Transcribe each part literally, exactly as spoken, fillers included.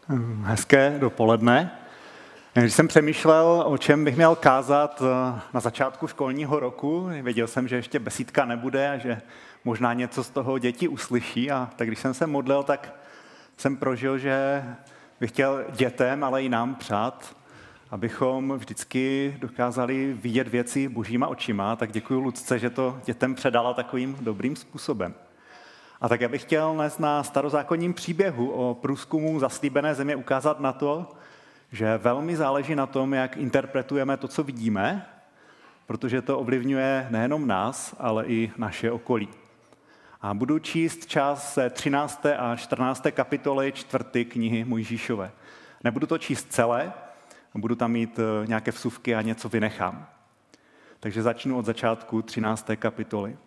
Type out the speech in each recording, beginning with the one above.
Hezké dopoledne. Když jsem přemýšlel, o čem bych měl kázat na začátku školního roku, věděl jsem, že ještě besídka nebude a že možná něco z toho děti uslyší. A tak když jsem se modlil, tak jsem prožil, že bych chtěl dětem, ale i nám přát, abychom vždycky dokázali vidět věci božíma očima. Tak děkuji Lucce, že to dětem předala takovým dobrým způsobem. A tak já bych chtěl dnes na starozákonním příběhu o průzkumu zaslíbené země ukázat na to, že velmi záleží na tom, jak interpretujeme to, co vidíme, protože to ovlivňuje nejenom nás, ale i naše okolí. A budu číst část ze třinácté a čtrnácté kapitoly čtvrté knihy Mojžíšové. Nebudu to číst celé, budu tam mít nějaké vsuvky a něco vynechám. Takže začnu od začátku třinácté kapitoly.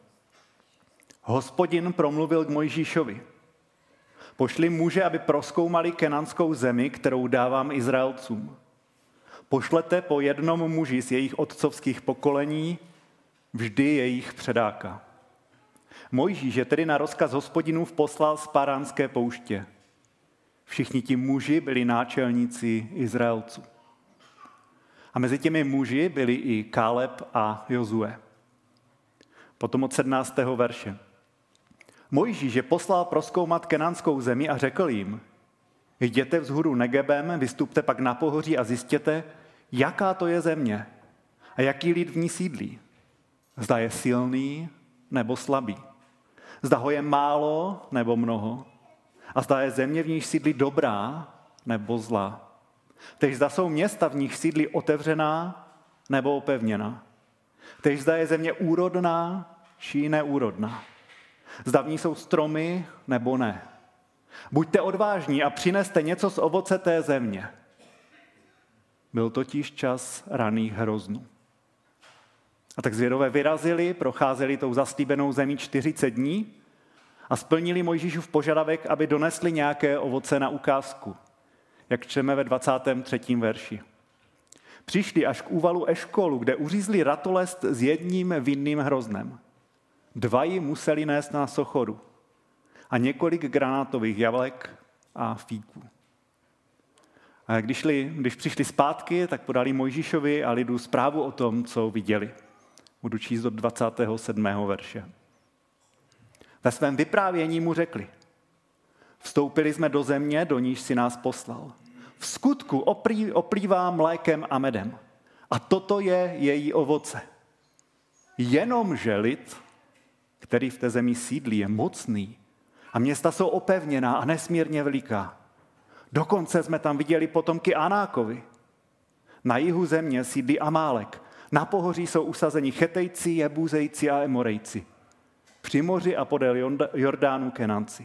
Hospodin promluvil k Mojžíšovi. Pošli muže, aby prozkoumali kenanskou zemi, kterou dávám Izraelcům. Pošlete po jednom muži z jejich otcovských pokolení, vždy jejich předáka. Mojžíš je tedy na rozkaz Hospodinův poslal z Paránské pouště. Všichni ti muži byli náčelníci Izraelců. A mezi těmi muži byli i Káleb a Jozue. Potom od sedmnáctého verše. Mojžíš je poslal prozkoumat kenanskou zemi a řekl jim, jděte vzhůru Negebem, vystupte pak na pohoří a zjistěte, jaká to je země a jaký lid v ní sídlí. Zda je silný nebo slabý. Zda ho je málo nebo mnoho. A zda je země, v níž sídlí dobrá nebo zlá. Teď zda jsou města, v nich sídlí otevřená nebo opevněná. Teď zda je země úrodná či neúrodná. Zda v ní jsou stromy nebo ne. Buďte odvážní a přineste něco z ovoce té země. Byl totiž čas raných hroznů. A tak zvědové vyrazili, procházeli tou zaslíbenou zemí čtyřicet dní a splnili Mojžíšův požadavek, aby donesli nějaké ovoce na ukázku, jak čteme ve dvacátém třetím verši. Přišli až k úvalu Eškolu, kde uřízli ratolest s jedním vinným hroznem. Dva ji museli nést na sochoru a několik granátových jablek a fíků. A když, šli, když přišli zpátky, tak podali Mojžíšovi a lidu zprávu o tom, co viděli. Budu číst do dvacátého sedmého verše. Ve svém vyprávění mu řekli, vstoupili jsme do země, do níž si nás poslal. V skutku oprý, oplývá mlékem a medem. A toto je její ovoce. Jenomže lid, který v té zemi sídlí, je mocný a města jsou opevněná a nesmírně veliká. Dokonce jsme tam viděli potomky Anákovi. Na jihu země sídlí Amálek. Na pohoří jsou usazeni Chetejci, Jebúzejci a Emorejci. Při moři a podél Jordánu Kenanci.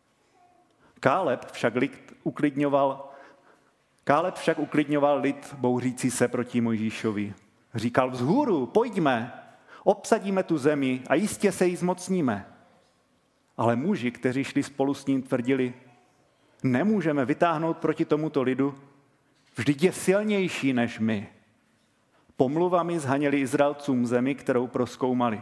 Káleb však lid uklidňoval Káleb však uklidňoval lid bouřící se proti Mojžíšovi. Říkal, vzhůru, pojďme, obsadíme tu zemi a jistě se jí zmocníme. Ale muži, kteří šli spolu s ním, tvrdili, nemůžeme vytáhnout proti tomuto lidu, vždyť je silnější než my. Pomluvami zhaněli Izraelcům zemi, kterou prozkoumali.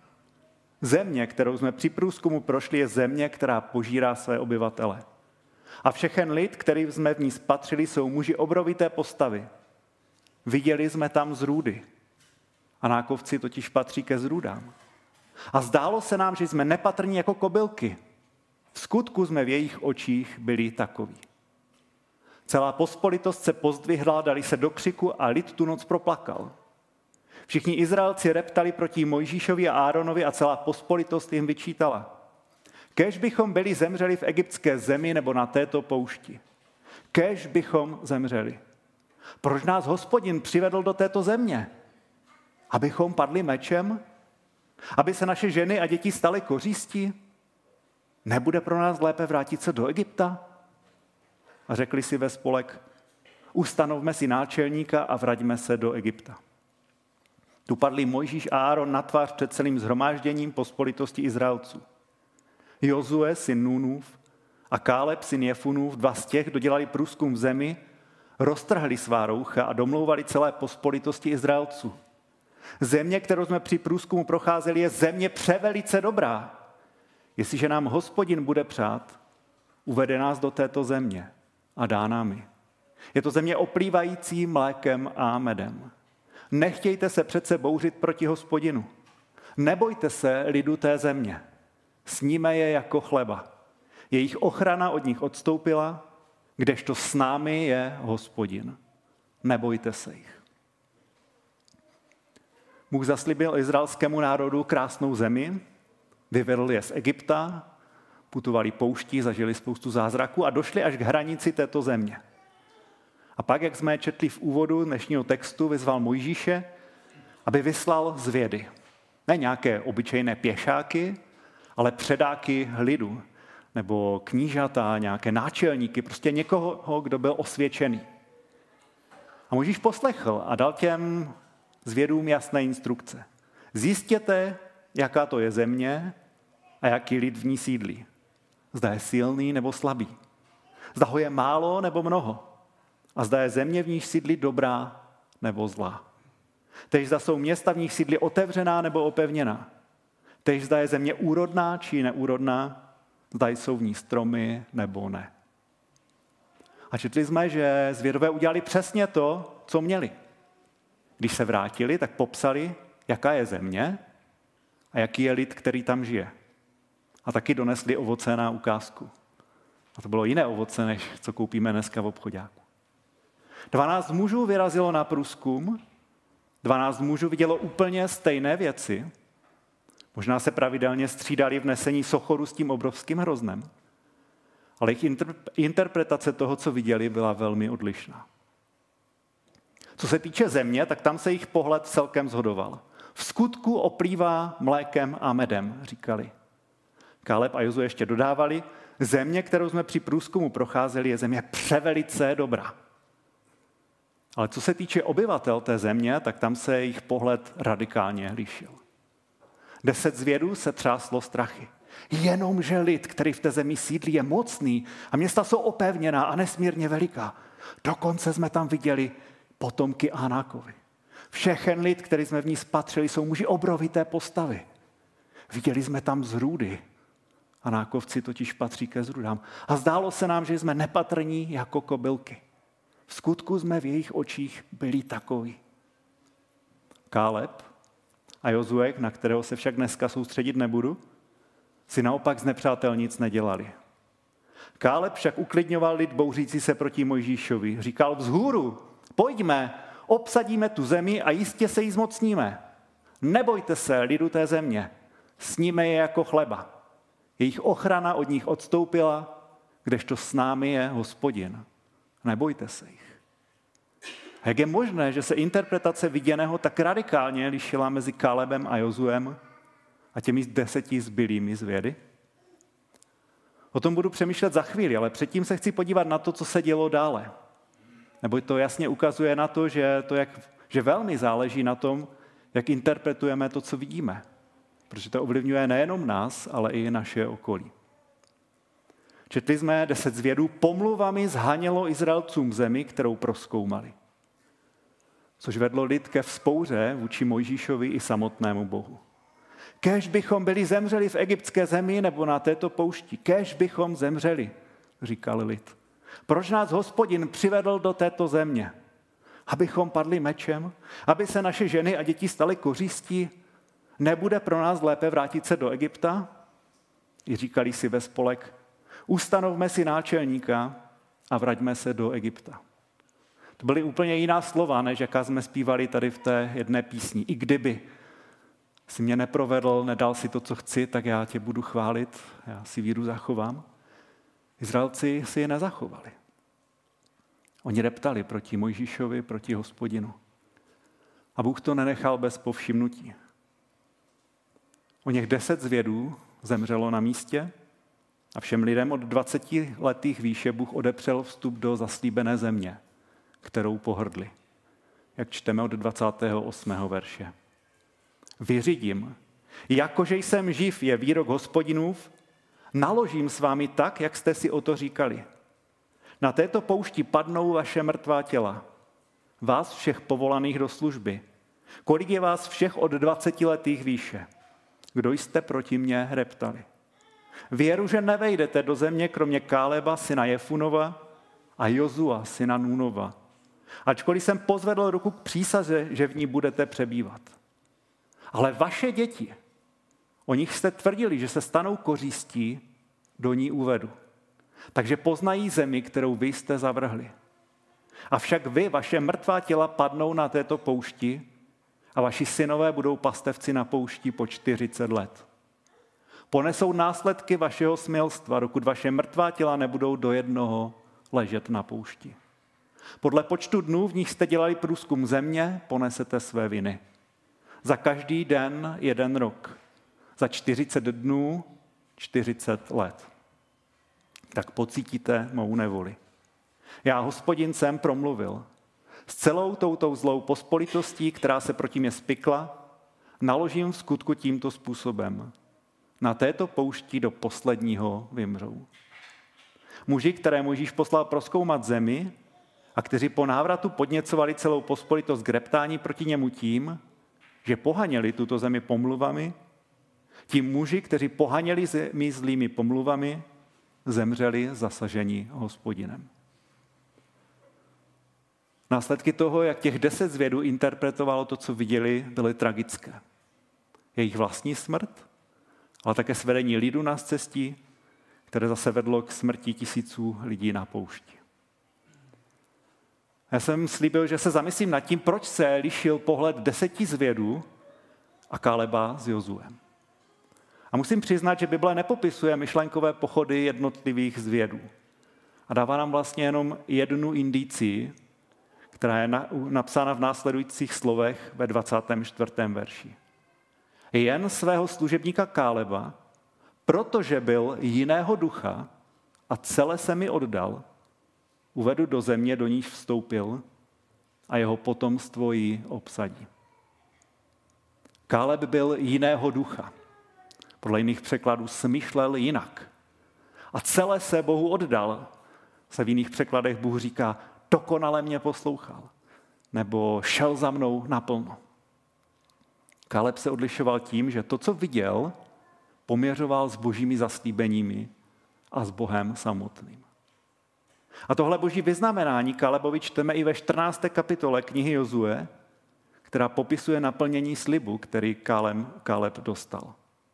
Země, kterou jsme při průzkumu prošli, je země, která požírá své obyvatele. A všechen lid, který jsme v ní spatřili, jsou muži obrovité postavy. Viděli jsme tam zrůdy. Anákovci totiž patří ke zrůdám. A zdálo se nám, že jsme nepatrní jako kobylky. V skutku jsme v jejich očích byli takoví. Celá pospolitost se pozdvihla, dali se do křiku a lid tu noc proplakal. Všichni Izraelci reptali proti Mojžíšovi a Áronovi a celá pospolitost jim vyčítala. Kéž bychom byli zemřeli v egyptské zemi nebo na této poušti. Kéž bychom zemřeli. Proč nás Hospodin přivedl do této země? Abychom padli mečem? Aby se naše ženy a děti staly kořistí? Nebude pro nás lépe vrátit se do Egypta? A řekli si ve spolek, ustanovme si náčelníka a vraťme se do Egypta. Tu padli Mojžíš a Áron na tvář před celým shromážděním pospolitosti Izraelců. Jozue, syn Núnův, a Káleb, syn Jefunův, dva z těch, kdo dělali průzkum v zemi, roztrhli svá roucha a domlouvali celé pospolitosti Izraelců. Země, kterou jsme při průzkumu procházeli, je země převelice dobrá. Jestliže nám Hospodin bude přát, uvede nás do této země a dánami. Je to země oplývající mlékem a medem. Nechtějte se přece bouřit proti Hospodinu. Nebojte se lidu té země. Sníme je jako chleba. Jejich ochrana od nich odstoupila, kdežto s námi je Hospodin. Nebojte se jich. Bůh zaslíbil izraelskému národu krásnou zemi, vyvedl je z Egypta, putovali pouští, zažili spoustu zázraků a došli až k hranici této země. A pak, jak jsme četli v úvodu dnešního textu, vyzval Mojžíše, aby vyslal zvědy. Ne nějaké obyčejné pěšáky, ale předáky lidu, nebo knížata, nějaké náčelníky, prostě někoho, kdo byl osvědčený. A Mojžíš poslechl a dal těm zvědům jasné instrukce. Zjistěte, jaká to je země a jaký lid v ní sídlí. Zda je silný nebo slabý. Zda ho je málo nebo mnoho. A zda je země, v níž sídlí dobrá nebo zlá. Tež zda jsou města, v nich sídlí otevřená nebo opevněná. Tež zda je země úrodná či neúrodná, zda jsou v ní stromy nebo ne. A četli jsme, že zvědové udělali přesně to, co měli. Když se vrátili, tak popsali, jaká je země a jaký je lid, který tam žije. A taky donesli ovoce na ukázku. A to bylo jiné ovoce, než co koupíme dneska v obchoďáku. Dvanáct mužů vyrazilo na průzkum, dvanáct mužů vidělo úplně stejné věci. Možná se pravidelně střídali v nesení sochoru s tím obrovským hroznem. Ale jejich interpretace toho, co viděli, byla velmi odlišná. Co se týče země, tak tam se jejich pohled celkem shodoval. V skutku oplývá mlékem a medem, říkali. Káleb a Jozue ještě dodávali, země, kterou jsme při průzkumu procházeli, je země převelice dobrá. Ale co se týče obyvatel té země, tak tam se jejich pohled radikálně lišil. Deset zvědů se třáslo strachy. Jenomže lid, který v té zemi sídlí, je mocný a města jsou opevněná a nesmírně veliká. Dokonce jsme tam viděli potomky Anákovi. Všechen lid, který jsme v ní spatřili, jsou muži obrovité postavy. Viděli jsme tam zrůdy. Anákovci totiž patří ke zrůdám. A zdálo se nám, že jsme nepatrní jako kobylky. V skutku jsme v jejich očích byli takoví. Káleb a Jozue, na kterého se však dneska soustředit nebudu, si naopak z nepřátel nic nedělali. Káleb však uklidňoval lid bouřící se proti Mojžíšovi. Říkal vzhůru, pojďme, obsadíme tu zemi a jistě se jí zmocníme. Nebojte se lidu té země, sníme je jako chleba. Jejich ochrana od nich odstoupila, kdežto s námi je Hospodin. Nebojte se jich. A jak je možné, že se interpretace viděného tak radikálně lišila mezi Kálebem a Jozuem a těmi deseti zbylými zvědy? O tom budu přemýšlet za chvíli, ale předtím se chci podívat na to, co se dělo dále. Nebo to jasně ukazuje na to, že, to jak, že velmi záleží na tom, jak interpretujeme to, co vidíme. Protože to ovlivňuje nejenom nás, ale i naše okolí. Četli jsme, deset zvědů pomluvami zhanělo Izraelcům zemi, kterou prozkoumali. Což vedlo lid ke vzpouře vůči Mojžíšovi i samotnému Bohu. Kéž bychom byli zemřeli v egyptské zemi nebo na této poušti. Kéž bychom zemřeli, říkal lid. Proč nás Hospodin přivedl do této země? Abychom padli mečem? Aby se naše ženy a děti staly kořistí? Nebude pro nás lépe vrátit se do Egypta? I říkali si ve spolek, ustanovme si náčelníka a vraťme se do Egypta. To byly úplně jiná slova, než jaká jsme zpívali tady v té jedné písni. I kdyby si mě neprovedl, nedal si to, co chci, tak já tě budu chválit, já si víru zachovám. Izraelci si je nezachovali. Oni reptali proti Mojžíšovi, proti Hospodinu. A Bůh to nenechal bez povšimnutí. O něch deset zvědů zemřelo na místě a všem lidem od dvaceti letých výše Bůh odepřel vstup do zaslíbené země, kterou pohrdli. Jak čteme od dvacátého osmého verše. Vyřídím, jakože jsem živ, je výrok Hospodinův, naložím s vámi tak, jak jste si o to říkali. Na této poušti padnou vaše mrtvá těla, vás všech povolaných do služby. Kolik je vás všech od dvacetiletých výše? Kdo jste proti mně reptali? Věru, že nevejdete do země kromě Káleba, syna Jefunova, a Jozua, syna Núnova. Ačkoliv jsem pozvedl ruku k přísaze, že v ní budete přebývat. Ale vaše děti, o nich jste tvrdili, že se stanou kořistí, do ní uvedu. Takže poznají zemi, kterou vy jste zavrhli. Avšak vy, vaše mrtvá těla padnou na této poušti a vaši synové budou pastevci na poušti po čtyřicet let. Ponesou následky vašeho smilstva, dokud vaše mrtvá těla nebudou do jednoho ležet na poušti. Podle počtu dnů, v nich jste dělali průzkum země, ponesete své viny. Za každý den jeden rok. Za čtyřicet dnů čtyřicet let. Tak pocítíte mou nevoli. Já, Hospodin, jsem promluvil. S celou touto zlou pospolitostí, která se proti mě spikla, naložím v skutku tímto způsobem. Na této poušti do posledního vymřou. Muži, které Mojžíš poslal prozkoumat zemi a kteří po návratu podněcovali celou pospolitost k reptání proti němu tím, že pohaněli tuto zemi pomluvami, ti muži, kteří pohaněli zemi zlými pomluvami, zemřeli zasaženi Hospodinem. Následky toho, jak těch deset zvědů interpretovalo to, co viděli, byly tragické. Jejich vlastní smrt, ale také svedení lidu na cestí, které zase vedlo k smrti tisíců lidí na poušti. Já jsem slíbil, že se zamyslím nad tím, proč se lišil pohled deseti zvědů a Káleba s Jozuem. A musím přiznat, že Bible nepopisuje myšlenkové pochody jednotlivých zvědů. A dává nám vlastně jenom jednu indicii, která je napsána v následujících slovech ve dvacátém čtvrtém verši. Jen svého služebníka Káleba, protože byl jiného ducha a celé se mi oddal, uvedu do země, do níž vstoupil a jeho potomstvo ji obsadí. Káleb byl jiného ducha. Podle jiných překladů smýšlel jinak. A celé se Bohu oddal. Se v jiných překladech Bůh říká, dokonale mě poslouchal. Nebo šel za mnou naplno. Káleb se odlišoval tím, že to, co viděl, poměřoval s božími zaslíbeními a s Bohem samotným. A tohle boží vyznamenání Kálebovi čteme i ve čtrnácté kapitole knihy Jozue, která popisuje naplnění slibu, který Káleb, Káleb dostal.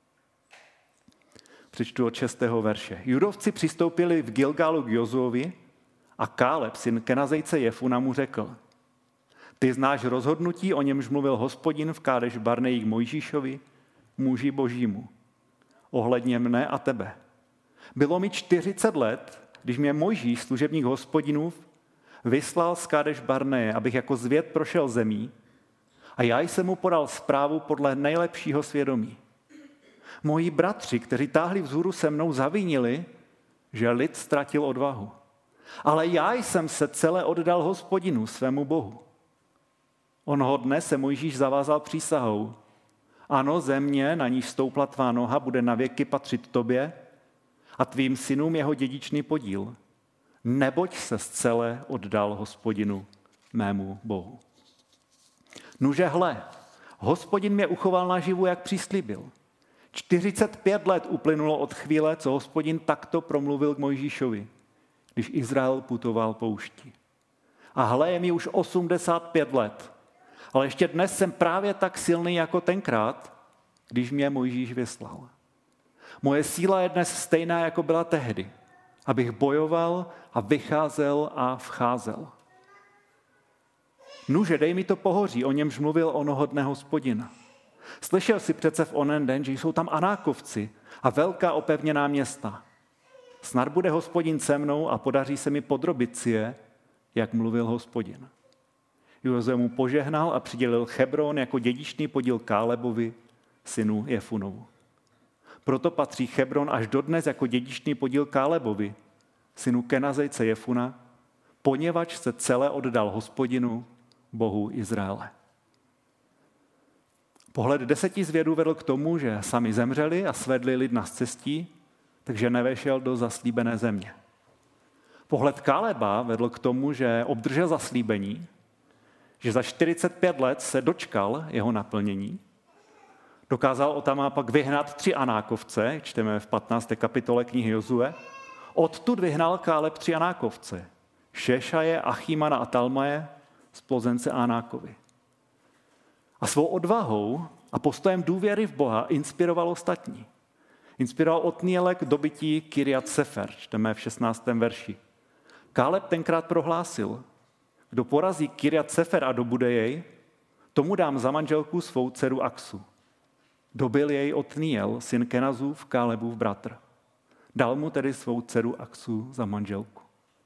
Přečtu od šestého verše. Judovci přistoupili v Gilgalu k Jozuovi a Káleb, syn Kenazejce Jefuna, mu řekl: Ty znáš rozhodnutí, o němž mluvil Hospodin v Kádeš Barneji k Mojžíšovi, muži božímu, ohledně mne a tebe. Bylo mi čtyřicet let, když mě Mojžíš, služebník Hospodinův, vyslal z Kádeš Barneje, abych jako zvěd prošel zemí, a já jsem mu podal zprávu podle nejlepšího svědomí. Moji bratři, kteří táhli vzhůru se mnou, zavinili, že lid ztratil odvahu. Ale já jsem se celé oddal Hospodinu, svému Bohu. Onoho dne se Mojžíš zavázal přísahou. Ano, země, na níž stoupla tvá noha, bude navěky patřit tobě a tvým synům jeho dědičný podíl. Neboť se zcele oddal Hospodinu, mému Bohu. Nuže hle, Hospodin mě uchoval naživu, jak přislíbil. čtyřicet pět let uplynulo od chvíle, co Hospodin takto promluvil k Mojžíšovi, když Izrael putoval pouští. A hle, je mi už osmdesát pět let, ale ještě dnes jsem právě tak silný jako tenkrát, když mě Mojžíš vyslal. Moje síla je dnes stejná, jako byla tehdy, abych bojoval a vycházel a vcházel. Nuže, dej mi to pohoří, o němž mluvil onoho dne Hospodina. Slyšel si přece v onen den, že jsou tam Anákovci a velká opevněná města. Snad bude Hospodin se mnou a podaří se mi podrobit si je, jak mluvil Hospodin. Jozue mu požehnal a přidělil Chebron jako dědičný podíl Kálebovi, synu Jefunovu. Proto patří Chebron až dodnes jako dědičný podíl Kálebovi, synu Kenazejce Jefuna, poněvadž se celé oddal Hospodinu, Bohu Izraele. Pohled deseti zvědů vedl k tomu, že sami zemřeli a svedli lid na cestí, takže nevešel do zaslíbené země. Pohled Káleba vedl k tomu, že obdržel zaslíbení, že za čtyřicet pět let se dočkal jeho naplnění. Dokázal Otama pak vyhnat tři Anákovce, čteme v patnácté kapitole knihy Jozue. Odtud vyhnal Káleb tři Anákovce. Šešaje, Achímana a Talmaje z plozence Anákovi. A svou odvahou a postojem důvěry v Boha inspiroval ostatní. Inspiroval Otniele k dobytí Kirjat Sefer, čteme v šestnáctém verši. Káleb tenkrát prohlásil, kdo porazí Kirjat Sefer a dobude jej, tomu dám za manželku svou dceru Aksu. Dobil jej Otniel, syn Kenazův, Kálebův bratr. Dal mu tedy svou dceru Aksu za manželku.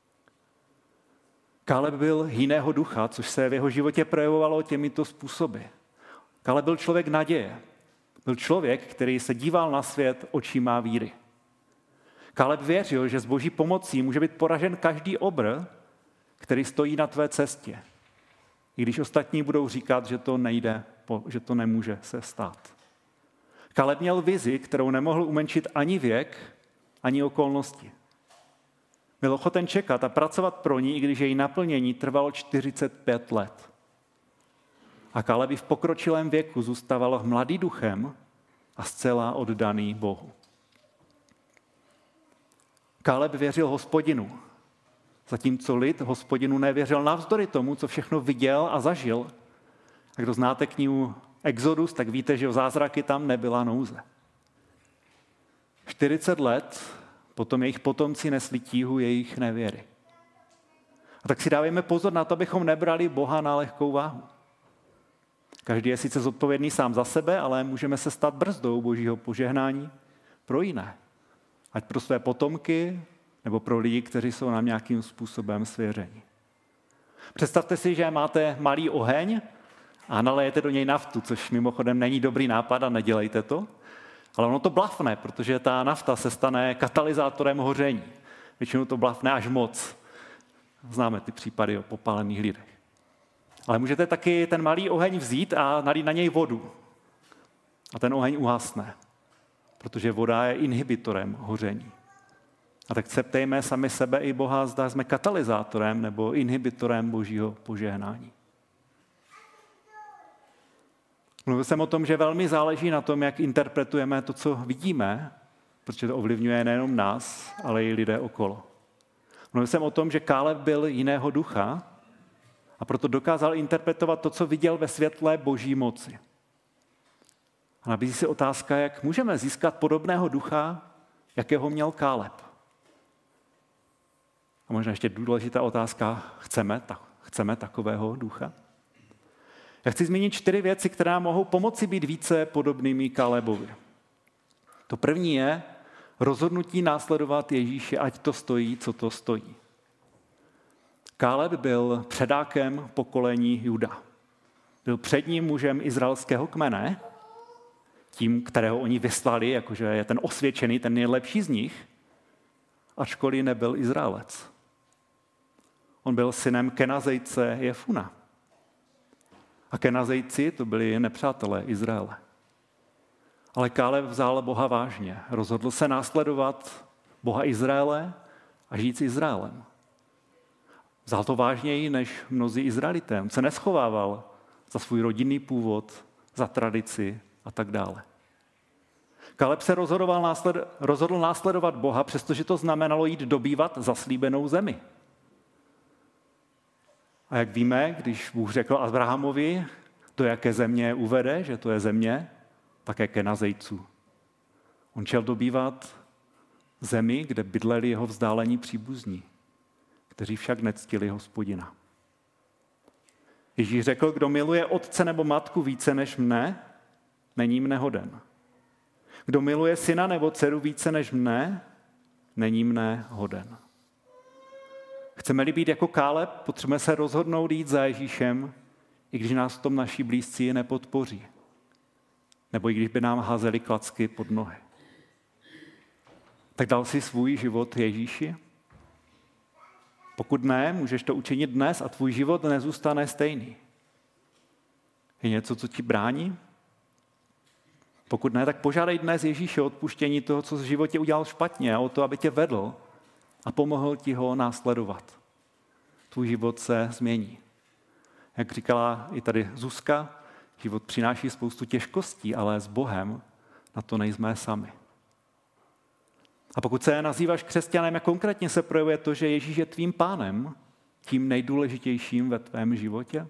Káleb byl jiného ducha, což se v jeho životě projevovalo těmito způsoby. Káleb byl člověk naděje. Byl člověk, který se díval na svět očima víry. Káleb věřil, že s Boží pomocí může být poražen každý obr, který stojí na tvé cestě. I když ostatní budou říkat, že to nejde, že to nemůže se stát. Káleb měl vizi, kterou nemohl umenšit ani věk, ani okolnosti. Byl ochoten čekat a pracovat pro ní, i když její naplnění trvalo čtyřicet pět let. A Káleb v pokročilém věku zůstával mladý duchem a zcela oddaný Bohu. Káleb věřil Hospodinu, zatímco lid Hospodinu nevěřil navzdory tomu, co všechno viděl a zažil. A kdo znáte knihu Exodus, tak víte, že o zázraky tam nebyla nouze. čtyřicet let potom jejich potomci nesli tíhu jejich nevěry. A tak si dávejme pozor na to, abychom nebrali Boha na lehkou váhu. Každý je sice zodpovědný sám za sebe, ale můžeme se stát brzdou Božího požehnání pro jiné. Ať pro své potomky, nebo pro lidi, kteří jsou nám nějakým způsobem svěřeni. Představte si, že máte malý oheň a nalejete do něj naftu, což mimochodem není dobrý nápad a nedělejte to, ale ono to blafne, protože ta nafta se stane katalyzátorem hoření. Většinou to blafne až moc. Známe ty případy o popálených lidech. Ale můžete taky ten malý oheň vzít a nalít na něj vodu. A ten oheň uhasne, protože voda je inhibitorem hoření. A tak se ptejme sami sebe i Boha, zda jsme katalyzátorem nebo inhibitorem Božího požehnání. Mluvil jsem o tom, že velmi záleží na tom, jak interpretujeme to, co vidíme, protože to ovlivňuje nejenom nás, ale i lidé okolo. Mluvil jsem o tom, že Káleb byl jiného ducha a proto dokázal interpretovat to, co viděl ve světle Boží moci. A nabízí se otázka, jak můžeme získat podobného ducha, jakého měl Káleb. A možná ještě důležitá otázka, chceme, tak, chceme takového ducha? Já chci zmínit čtyři věci, které nám mohou pomoci být více podobnými Kálebovi. To první je rozhodnutí následovat Ježíše, ať to stojí, co to stojí. Káleb byl předákem pokolení Juda. Byl předním mužem izraelského kmene, tím, kterého oni vyslali, jakože je ten osvědčený, ten nejlepší z nich, ačkoliv nebyl Izraelec. On byl synem Kenazejce Jefuna. A Kenazejci to byli nepřátelé Izraele. Ale Káleb vzal Boha vážně. Rozhodl se následovat Boha Izraele a žít s Izraelem. Vzal to vážněji než mnozí Izraelité. On se neschovával za svůj rodinný původ, za tradici a tak dále. Káleb se rozhodoval násled, rozhodl následovat Boha, přestože to znamenalo jít dobývat zaslíbenou zemi. A jak víme, když Bůh řekl Abrahamovi, do jaké země uvede, že to je země, také Kenazejců. On šel dobývat zemi, kde bydleli jeho vzdálení příbuzní, kteří však nectili Hospodina. Ježíš řekl, kdo miluje otce nebo matku více než mne, není mne hoden. Kdo miluje syna nebo dceru více než mne, není mne hoden. Chceme-li být jako Káleb, potřebujeme se rozhodnout jít za Ježíšem, i když nás v tom naši blízcí nepodpoří. Nebo i když by nám házeli klacky pod nohy. Tak dal si svůj život Ježíši? Pokud ne, můžeš to učinit dnes a tvůj život nezůstane stejný. Je něco, co ti brání? Pokud ne, tak požádej dnes Ježíše o odpuštění toho, co v životě udělal špatně, a o to, aby tě vedl a pomohl ti ho následovat. Tvůj život se změní. Jak říkala i tady Zuzka, život přináší spoustu těžkostí, ale s Bohem na to nejsme sami. A pokud se nazýváš křesťanem, jak konkrétně se projevuje to, že Ježíš je tvým pánem, tím nejdůležitějším ve tvém životě?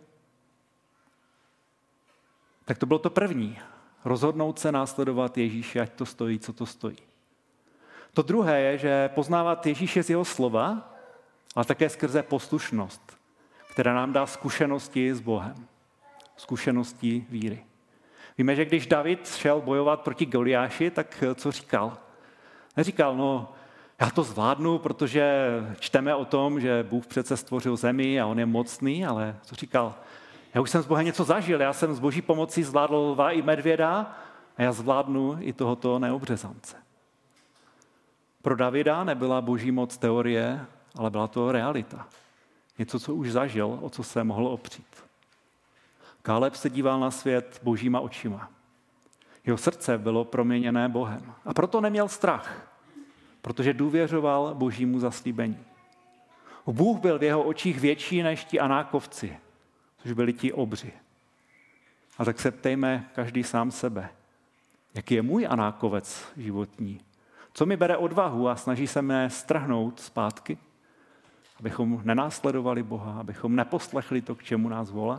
Tak to bylo to první. Rozhodnout se následovat Ježíše, ať to stojí, co to stojí. To druhé je, že poznávat Ježíše z jeho slova, ale také skrze poslušnost, která nám dá zkušenosti s Bohem. Zkušenosti víry. Víme, že když David šel bojovat proti Goliáši, tak co říkal? Neříkal, no já to zvládnu, protože čteme o tom, že Bůh přece stvořil zemi a on je mocný, ale co říkal? Já už jsem s Bohem něco zažil, já jsem s Boží pomocí zvládl lva i medvěda a já zvládnu i tohoto neobřezance. Pro Davida nebyla Boží moc teorie, ale byla to realita. Něco, co už zažil, o co se mohl opřít. Káleb se díval na svět Božíma očima. Jeho srdce bylo proměněné Bohem. A proto neměl strach, protože důvěřoval Božímu zaslíbení. Bůh byl v jeho očích větší než ti Anákovci, což byli ti obři. A tak se ptejme každý sám sebe, jaký je můj Anákovec životní? Co mi bere odvahu a snaží se mne strhnout zpátky, abychom nenásledovali Boha, abychom neposlechli to, k čemu nás volá?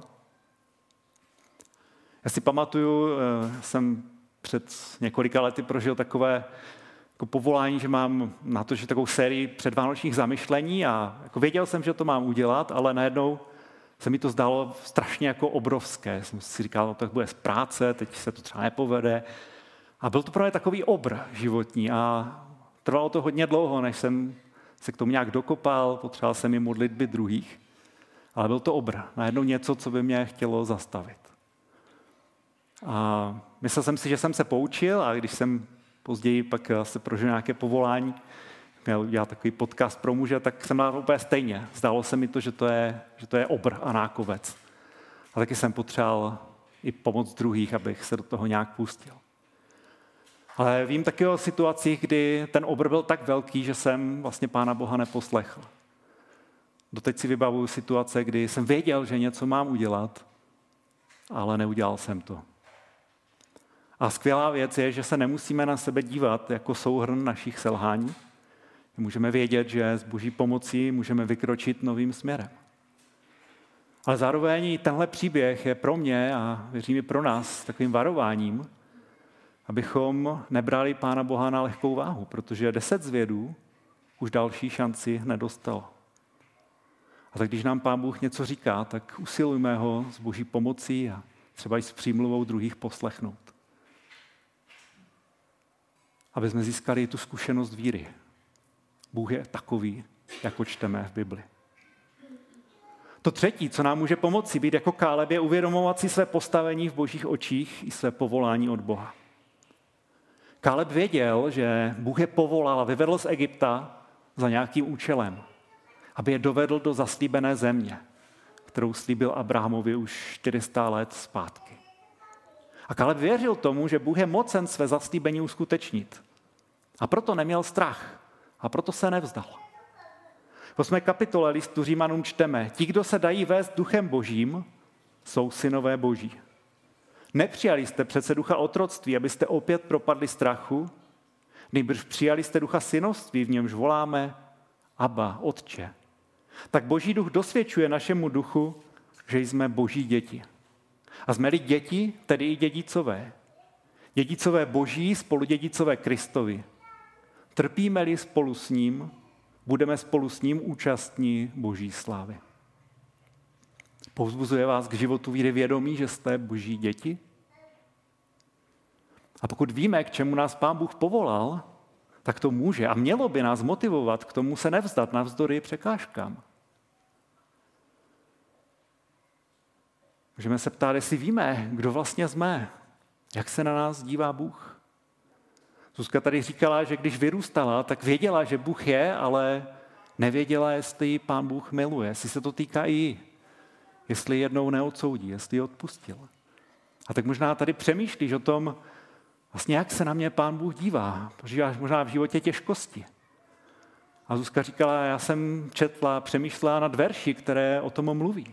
Já si pamatuju, jsem před několika lety prožil takové jako povolání, že mám natočit takovou sérii předvánočních zamyšlení a jako věděl jsem, že to mám udělat, ale najednou se mi to zdálo strašně jako obrovské. Jsem si říkal, no, tak bude z práce, teď se to třeba nepovede. A byl to pro mě takový obr životní a trvalo to hodně dlouho, než jsem se k tomu nějak dokopal, potřeboval jsem i modlitby druhých, ale byl to obr. Najednou něco, co by mě chtělo zastavit. A myslel jsem si, že jsem se poučil a když jsem později pak se prožil nějaké povolání, měl udělat takový podcast pro muže, tak jsem dal úplně stejně. Zdálo se mi to, že to je, že to je obr a nákovec. A taky jsem potřeboval i pomoc druhých, abych se do toho nějak pustil. Ale vím taky o situacích, kdy ten obr byl tak velký, že jsem vlastně Pána Boha neposlechl. Doteď si vybavuju situace, kdy jsem věděl, že něco mám udělat, ale neudělal jsem to. A skvělá věc je, že se nemusíme na sebe dívat jako souhrn našich selhání. Můžeme vědět, že s Boží pomocí můžeme vykročit novým směrem. Ale zároveň tenhle příběh je pro mě a věřím i pro nás takovým varováním, abychom nebrali Pána Boha na lehkou váhu, protože deset zvědů už další šanci nedostalo. A tak když nám Pán Bůh něco říká, tak usilujme ho s Boží pomocí a třeba i s přímluvou druhých poslechnout. Aby jsme získali tu zkušenost víry. Bůh je takový, jako čteme v Bibli. To třetí, co nám může pomoci být jako Káleb, je uvědomovat si své postavení v Božích očích i své povolání od Boha. Káleb věděl, že Bůh je povolal a vyvedl z Egypta za nějakým účelem, aby je dovedl do zaslíbené země, kterou slíbil Abrahamovi už čtyři sta let zpátky. A Káleb věřil tomu, že Bůh je mocen své zaslíbení uskutečnit. A proto neměl strach. A proto se nevzdal. V osmé kapitole listu Římanům čteme, ti, kdo se dají vést duchem Božím, jsou synové Boží. Nepřijali jste přece ducha otroctví, abyste opět propadli strachu, nýbrž přijali jste ducha synovství, v němž voláme Abba, Otče. Tak Boží duch dosvědčuje našemu duchu, že jsme Boží děti. A jsme-li děti, tedy i dědicové. Dědicové Boží, spoludědicové Kristovi. Trpíme-li spolu s ním, budeme spolu s ním účastní Boží slávy. Povzbuzuje vás k životu víry vědomí, že jste Boží děti? A pokud víme, k čemu nás Pán Bůh povolal, tak to může a mělo by nás motivovat k tomu se nevzdat navzdory překážkám. Můžeme se ptát, jestli víme, kdo vlastně jsme, jak se na nás dívá Bůh. Zuzka tady říkala, že když vyrůstala, tak věděla, že Bůh je, ale nevěděla, jestli ji Pán Bůh miluje, jestli se to týká i jí, jestli jednou neodsoudí, jestli ji odpustil. A tak možná tady přemýšlíš o tom, vlastně jak se na mě Pán Bůh dívá. Prožíváš možná v životě těžkosti. A Zuzka říkala, já jsem četla, přemýšlela nad verši, které o tom mluví.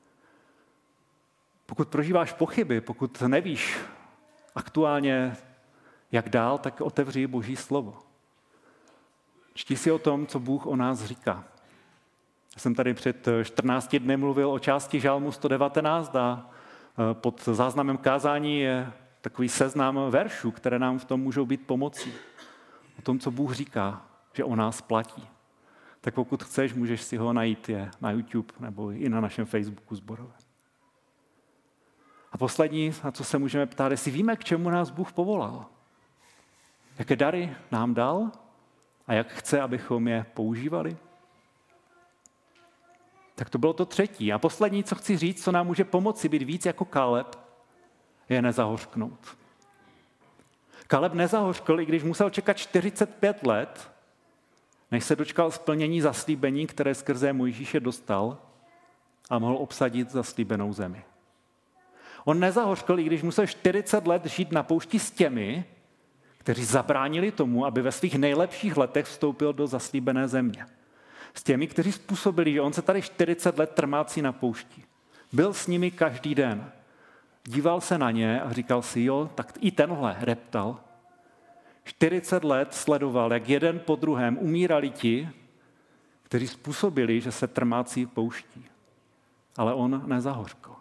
Pokud prožíváš pochyby, pokud nevíš aktuálně, jak dál, tak otevři Boží slovo. Čti si o tom, co Bůh o nás říká. Já jsem tady před čtrnácti dny mluvil o části Žalmu sto devatenáct a pod záznamem kázání je takový seznam veršů, které nám v tom můžou být pomocí. O tom, co Bůh říká, že o nás platí. Tak pokud chceš, můžeš si ho najít je na YouTube nebo i na našem Facebooku sborovém. A poslední, na co se můžeme ptát, jestli víme, k čemu nás Bůh povolal. Jaké dary nám dal a jak chce, abychom je používali. Tak to bylo to třetí. A poslední, co chci říct, co nám může pomoci být víc jako Káleb, je nezahořknout. Káleb nezahořkl, i když musel čekat čtyřicet pět let, než se dočkal splnění zaslíbení, které skrze Mojžíše dostal a mohl obsadit zaslíbenou zemi. On nezahořkl, i když musel čtyřicet let žít na poušti s těmi, kteří zabránili tomu, aby ve svých nejlepších letech vstoupil do zaslíbené země. S těmi, kteří způsobili, že on se tady čtyřicet let trmácí na poušti. Byl s nimi každý den. Díval se na ně a říkal si, jo, tak i tenhle reptal. čtyřicet let sledoval, jak jeden po druhém umírali ti, kteří způsobili, že se trmácí pouští. Ale on nezahořkl.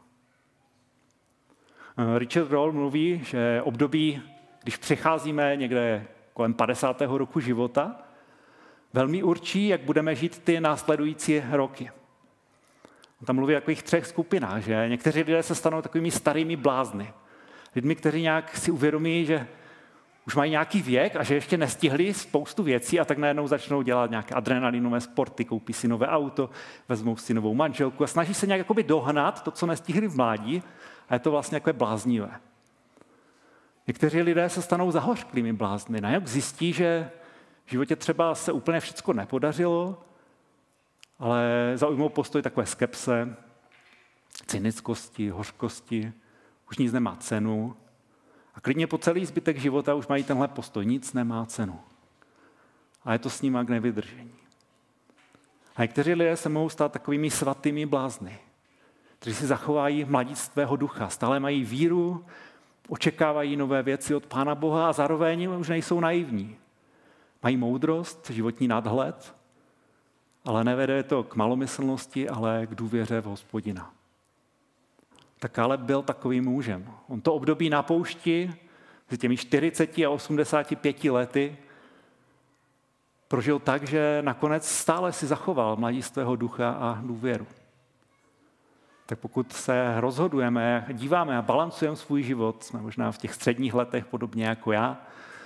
Richard Roll mluví, že období, když přecházíme někde kolem padesátého roku života, velmi určí, jak budeme žít ty následující roky. On tam mluví o takových třech skupinách, že někteří lidé se stanou takovými starými blázny. Lidmi, kteří nějak si uvědomí, že už mají nějaký věk a že ještě nestihli spoustu věcí a tak najednou začnou dělat nějaké adrenalinové sporty, koupí si nové auto, vezmou si novou manželku a snaží se nějak jakoby dohnat to, co nestihli v mládí a je to vlastně takové bláznivé. Někteří lidé se stanou zahořklými blázny, najednou zjistí, že v životě třeba se úplně všechno nepodařilo, ale zaujmou postoj takové skepse, cynickosti, hořkosti, už nic nemá cenu. A klidně po celý zbytek života už mají tenhle postoj, nic nemá cenu. A je to s nima k nevydržení. A někteří lidé se mohou stát takovými svatými blázny, kteří si zachovají mladistvého ducha, stále mají víru, očekávají nové věci od Pána Boha a zároveň už nejsou naivní. Mají moudrost, životní nadhled, ale nevede to k malomyslnosti, ale k důvěře v Hospodina. Tak Káleb byl takovým mužem. On to období na poušti s těmi čtyřiceti a osmdesáti pěti lety prožil tak, že nakonec stále si zachoval mladistvého ducha a důvěru. Tak pokud se rozhodujeme, díváme a balancujeme svůj život, jsme možná v těch středních letech podobně jako já,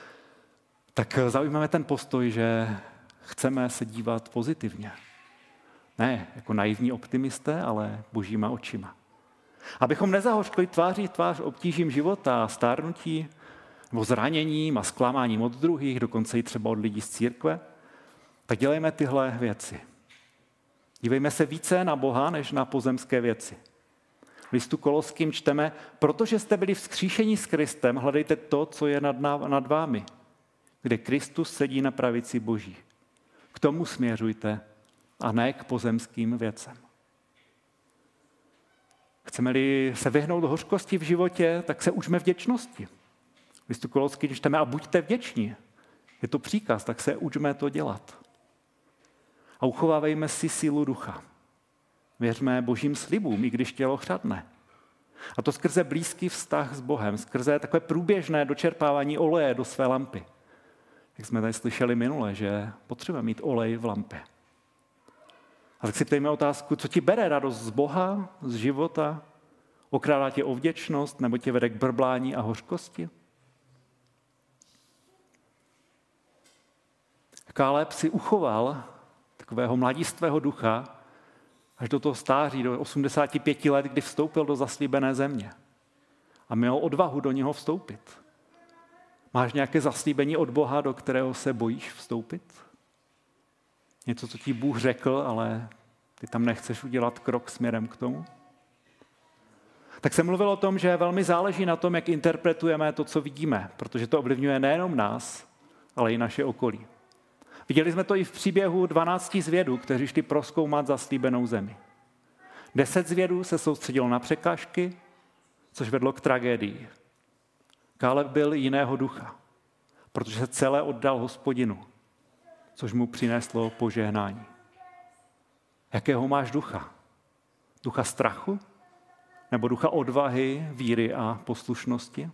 tak zaujmeme ten postoj, že chceme se dívat pozitivně. Ne jako naivní optimisté, ale božíma očima. Abychom nezahořkli tváří tvář obtížím života, stárnutí, nebo zraněním a zklamáním od druhých, dokonce i třeba od lidí z církve, tak dělejme tyhle věci. Dívejme se více na Boha, než na pozemské věci. V listu Koloským čteme, protože jste byli vzkříšeni s Kristem, hledejte to, co je nad, nad vámi, kde Kristus sedí na pravici Boží. K tomu směřujte a ne k pozemským věcem. Chceme-li se vyhnout hořkosti v životě, tak se učme vděčnosti. V listu Koloským čteme a buďte vděční. Je to příkaz, tak se učme to dělat. A uchovávejme si sílu ducha. Věřme božím slibům, i když tělo chřadne. A to skrze blízký vztah s Bohem, skrze takové průběžné dočerpávání oleje do své lampy. Jak jsme tady slyšeli minule, že potřebujeme mít olej v lampě. A tak si ptejme otázku, co ti bere radost z Boha, z života? Okrádá tě o vděčnost nebo tě vede k brblání a hořkosti? Káleb si uchoval takového mladistvého ducha až do toho stáří, do osmdesáti pěti let, kdy vstoupil do zaslíbené země. A měl odvahu do něho vstoupit. Máš nějaké zaslíbení od Boha, do kterého se bojíš vstoupit? Něco, co ti Bůh řekl, ale ty tam nechceš udělat krok směrem k tomu? Tak jsem mluvil o tom, že velmi záleží na tom, jak interpretujeme to, co vidíme, protože to ovlivňuje nejenom nás, ale i naše okolí. Viděli jsme to i v příběhu dvanácti zvědů, kteří šli prozkoumat zaslíbenou zemi. Deset zvědů se soustředilo na překážky, což vedlo k tragédii. Káleb byl jiného ducha, protože se celé oddal Hospodinu, což mu přineslo požehnání. Jakého máš ducha? Ducha strachu? Nebo ducha odvahy, víry a poslušnosti?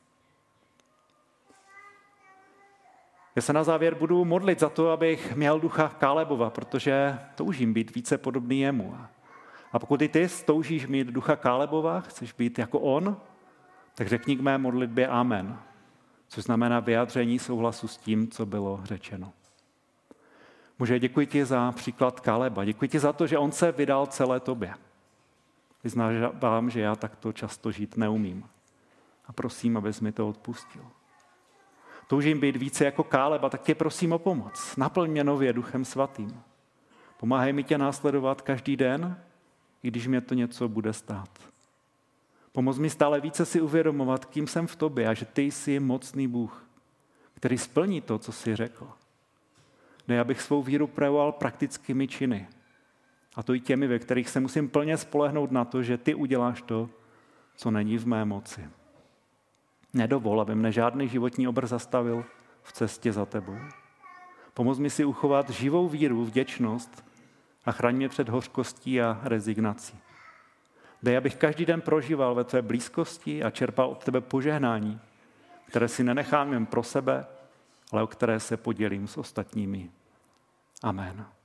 Já se na závěr budu modlit za to, abych měl ducha Kálebova, protože toužím být více podobný jemu. A pokud i ty toužíš mít ducha Kálebova, chceš být jako on, tak řekni k mé modlitbě amen, což znamená vyjádření souhlasu s tím, co bylo řečeno. Bože, děkuji ti za příklad Káleba. Děkuji ti za to, že on se vydal celé tobě. Vyznávám, že já takto často žít neumím. A prosím, abys mi to odpustil. Toužím být více jako Káleba, tak tě prosím o pomoc. Naplň mě nově Duchem Svatým. Pomáhej mi tě následovat každý den, i když mě to něco bude stát. Pomoz mi stále více si uvědomovat, kým jsem v tobě a že ty jsi mocný Bůh, který splní to, co jsi řekl. Dej, abych svou víru projevoval praktickými činy. A to i těmi, ve kterých se musím plně spolehnout na to, že ty uděláš to, co není v mé moci. Nedovol, aby mne žádný životní obr zastavil v cestě za tebou. Pomoz mi si uchovat živou víru, vděčnost a chraň mě před hořkostí a rezignací. Dej, abych každý den prožíval ve tvé blízkosti a čerpal od tebe požehnání, které si nenechám jen pro sebe, ale o které se podělím s ostatními. Amen.